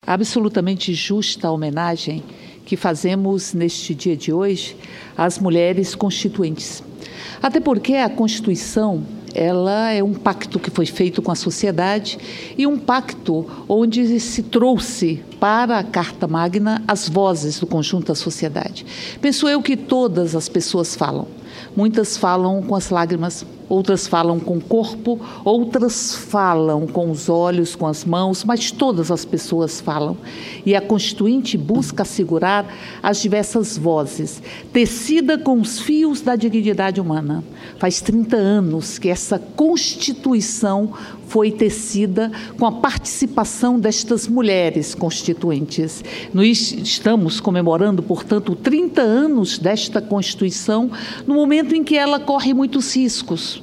absolutamente justa a homenagem que fazemos neste dia de hoje às mulheres constituintes. Até porque a Constituição, ela é um pacto que foi feito com a sociedade e um pacto onde se trouxe para a Carta Magna as vozes do conjunto da sociedade. Penso eu que todas as pessoas falam. Muitas falam com as lágrimas, outras falam com o corpo, outras falam com os olhos, com as mãos, mas todas as pessoas falam. E a Constituinte busca assegurar as diversas vozes, tecida com os fios da dignidade humana. Faz 30 anos que essa Constituição foi tecida com a participação destas mulheres constituintes. Nós estamos comemorando, portanto, 30 anos desta Constituição, no momento em que ela corre muitos riscos.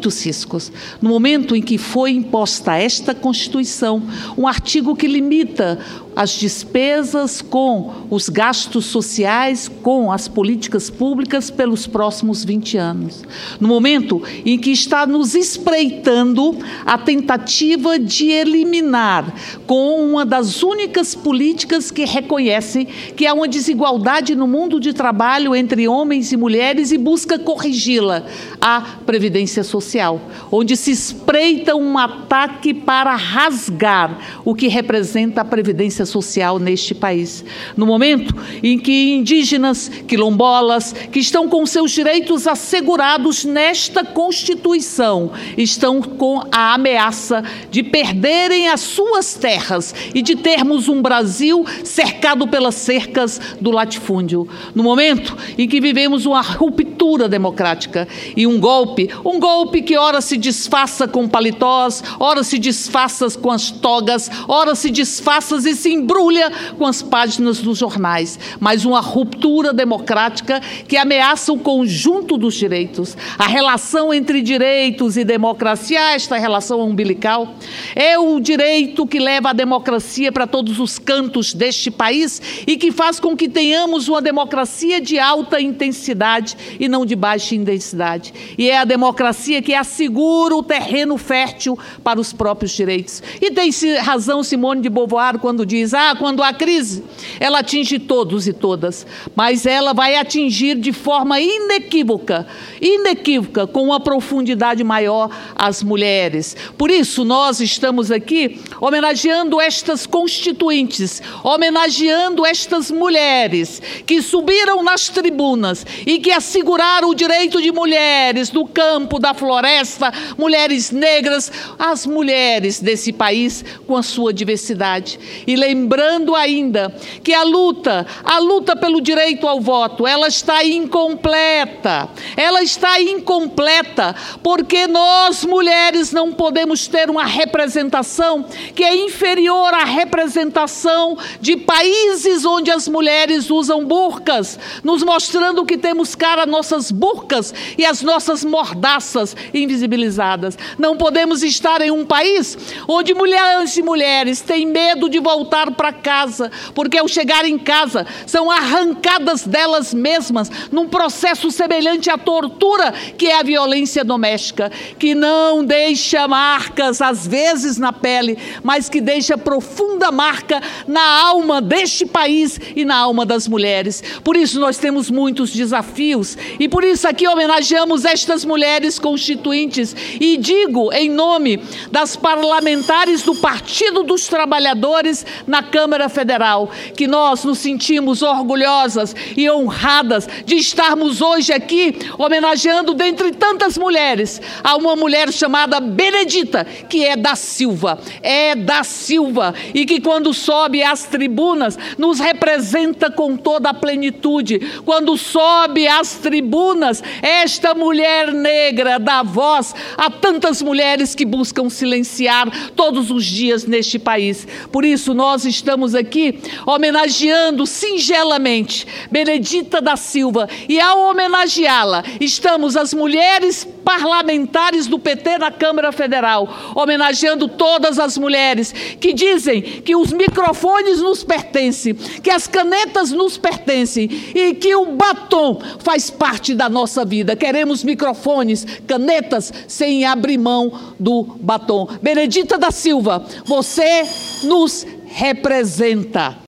No momento em que foi imposta esta Constituição, um artigo que limita as despesas com os gastos sociais, com as políticas públicas pelos próximos 20 anos. No momento em que está nos espreitando a tentativa de eliminar, com uma das únicas políticas que reconhecem que há uma desigualdade no mundo de trabalho entre homens e mulheres e busca corrigi-la, a Previdência Social, onde se espreita um ataque para rasgar o que representa a Previdência Social neste país. No momento em que indígenas, quilombolas, que estão com seus direitos assegurados nesta Constituição, estão com a ameaça de perderem as suas terras e de termos um Brasil cercado pelas cercas do latifúndio. No momento em que vivemos uma ruptura democrática e um golpe que ora se disfarça com paletós, ora se disfarça com as togas, ora se disfarça e se embrulha com as páginas dos jornais, mas uma ruptura democrática que ameaça o conjunto dos direitos. A relação entre direitos e democracia, esta relação umbilical, é o direito que leva a democracia para todos os cantos deste país e que faz com que tenhamos uma democracia de alta intensidade e não de baixa intensidade. E é a democracia que assegura o terreno fértil para os próprios direitos. E tem razão Simone de Beauvoir quando diz, quando há crise, ela atinge todos e todas, mas ela vai atingir de forma inequívoca, com uma profundidade maior as mulheres. Por isso, nós estamos aqui homenageando estas constituintes, homenageando estas mulheres que subiram nas tribunas e que asseguraram o direito de mulheres do campo, da floresta, mulheres negras, as mulheres desse país com a sua diversidade. E lembrando ainda que a luta pelo direito ao voto, ela está incompleta porque nós, mulheres, não podemos ter uma representação que é inferior à representação de países onde as mulheres usam burcas, nos mostrando que temos cara nossas burcas e as nossas mordaças invisibilizadas. Não podemos estar em um país onde mulheres e mulheres têm medo de voltar para casa, porque ao chegar em casa são arrancadas delas mesmas num processo semelhante à tortura que é a violência doméstica, que não deixa marcas às vezes na pele, mas que deixa profunda marca na alma deste país e na alma das mulheres. Por isso nós temos muitos desafios e por isso aqui homenageamos estas mulheres constituintes e digo em nome das parlamentares do Partido dos Trabalhadores na Câmara Federal, que nós nos sentimos orgulhosas e honradas de estarmos hoje aqui homenageando, dentre tantas mulheres, a uma mulher chamada Benedita, que é da Silva, e que quando sobe às tribunas nos representa com toda a plenitude. Quando sobe às tribunas, esta mulher negra dá voz a tantas mulheres que buscam silenciar todos os dias neste país. Por isso nós estamos aqui homenageando singelamente Benedita da Silva, e ao homenageá-la, estamos as mulheres parlamentares do PT na Câmara Federal, homenageando todas as mulheres que dizem que os microfones nos pertencem, que as canetas nos pertencem e que o batom faz parte da nossa vida. Queremos microfones, canetas, sem abrir mão do batom. Benedita da Silva, você nos representa